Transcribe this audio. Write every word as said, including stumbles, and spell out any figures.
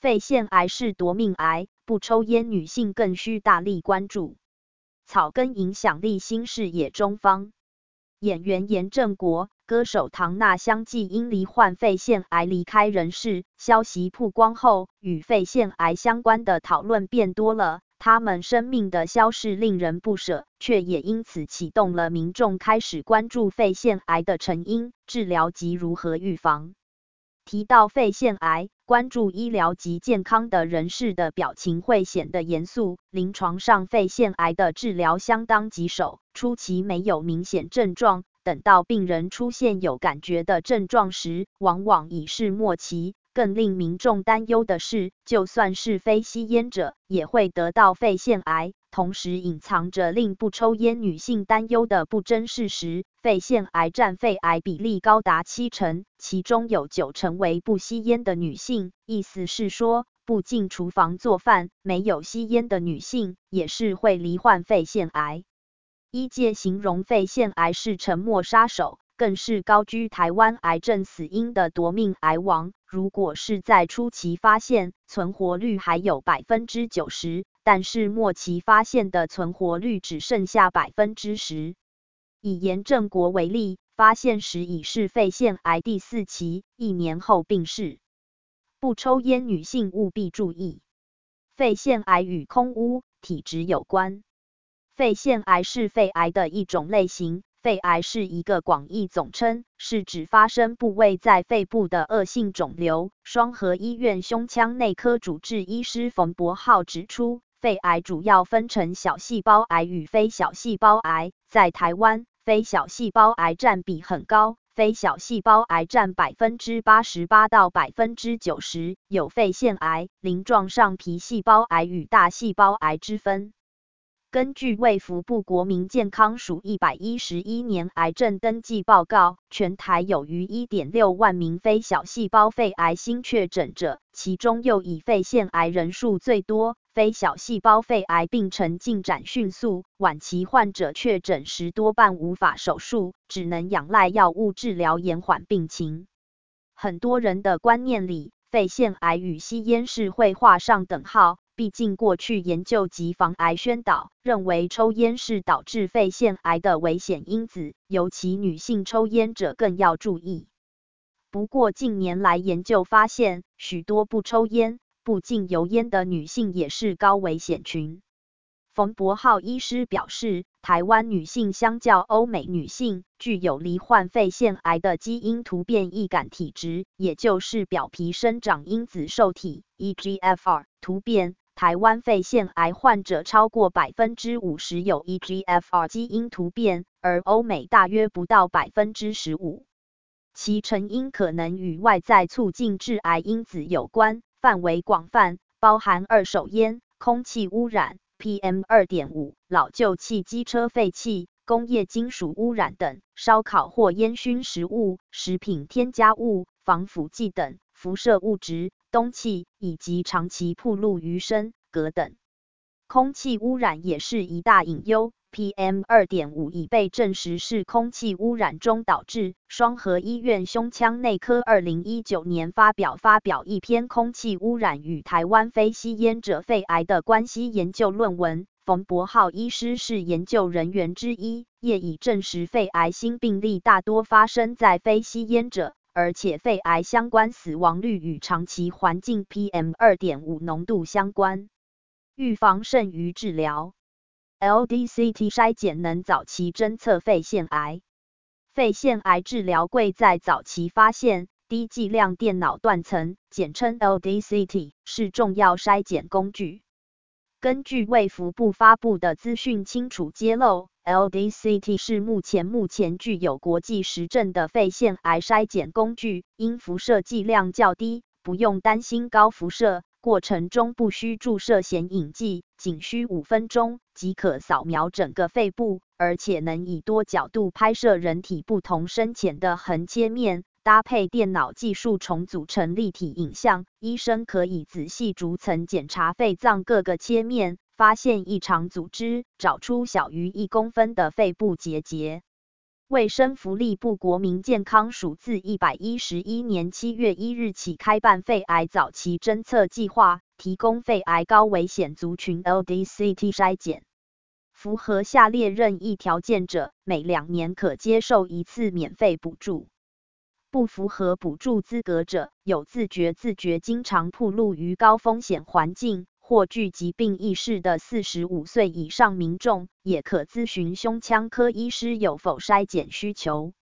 肺腺癌是夺命癌，不抽烟女性更需大力关注。草根影响力新视野中方。演员严正国、歌手唐娜相继因罹患肺腺癌离开人世。消息曝光后，与肺腺癌相关的讨论变多了。他们生命的消逝令人不舍，却也因此启动了民众开始关注肺腺癌的成因、治疗及如何预防。提到肺腺癌，关注医疗及健康的人士的表情会显得严肃。临床上，肺腺癌的治疗相当棘手，初期没有明显症状，等到病人出现有感觉的症状时，往往已是末期。更令民众担忧的是，就算是非吸烟者，也会得到肺腺癌。同时隐藏着令不抽烟女性担忧的不争事实，肺腺癌占肺癌比例高达七成，其中有九成为不吸烟的女性。意思是说，不进厨房做饭、没有吸烟的女性，也是会罹患肺腺癌。医界形容肺腺癌是沉默杀手，更是高居台湾癌症死因的夺命癌王。如果是在初期发现，存活率还有 百分之九十， 但是末期发现的存活率只剩下 百分之十。以严正国为例，发现时已是肺腺癌第四期，一年后病逝。不抽烟女性务必注意，肺腺癌与空污、体质有关。肺腺癌是肺癌的一种类型。肺癌是一个广义总称，是指发生部位在肺部的恶性肿瘤。双和医院胸腔内科主治医师冯博浩指出，肺癌主要分成小细胞癌与非小细胞癌。在台湾，非小细胞癌占比很高，非小细胞癌占 百分之八十八 到 百分之九十， 有肺腺癌、鳞状上皮细胞癌与大细胞癌之分。根据卫福部国民健康署一百一十一年癌症登记报告，全台有逾 一点六万名非小细胞肺癌新确诊者，其中又以肺腺癌人数最多。非小细胞肺癌病程进展迅速，晚期患者确诊时多半无法手术，只能仰赖药物治疗延缓病情。很多人的观念里，肺腺癌与吸烟是会画上等号。毕竟过去研究及防癌宣导认为抽烟是导致肺腺癌的危险因子，尤其女性抽烟者更要注意。不过近年来研究发现，许多不抽烟、不禁油烟的女性也是高危险群。冯博浩医师表示，台湾女性相较欧美女性，具有罹患肺腺癌的基因突变易感体质，也就是表皮生长因子受体 E G F R 突变。台湾肺腺癌患者超过 百分之五十 有 E G F R 基因突变，而欧美大约不到 百分之十五。其成因可能与外在促进致癌因子有关，范围广泛，包含二手烟、空气污染、P M 二点五、老旧汽机车废气、工业金属污染等，烧烤或烟熏食物、食品添加物、防腐剂等辐射物质、氡气以及长期暴露于声、镉等。空气污染也是一大隐忧 ，P M 二点五 已被证实是空气污染中导致。双和医院胸腔内科二零一九年发表发表一篇空气污染与台湾非吸烟者肺癌的关系研究论文。冯博浩医师是研究人员之一，业已证实肺癌新病例大多发生在非吸烟者。而且肺癌相关死亡率与长期环境 P M 二点五 浓度相关。预防胜于治疗。L D C T 筛检能早期侦测肺腺癌。肺腺癌治疗贵在早期发现，低剂量电脑断层，简称 L D C T， 是重要筛检工具。根据卫福部发布的资讯清楚揭露，L D C T 是目前目前具有国际实证的肺腺癌筛检工具，因辐射剂量较低，不用担心高辐射，过程中不需注射显影剂，仅需五分钟即可扫描整个肺部，而且能以多角度拍摄人体不同深浅的横切面，搭配电脑技术重组成立体影像，医生可以仔细逐层检查肺脏各个切面，发现异常组织，找出小于一公分的肺部结节。 卫生福利部国民健康署自一百一十一年七月一日起开办肺癌早期侦测计划，提供肺癌高危险族群 L D C T 筛检。符合下列任意条件者，每两年可接受一次免费补助。不符合补助资格者，有自觉自觉经常暴露于高风险环境或具疾病意识的四十五岁以上民众，也可咨询胸腔科医师有否筛检需求。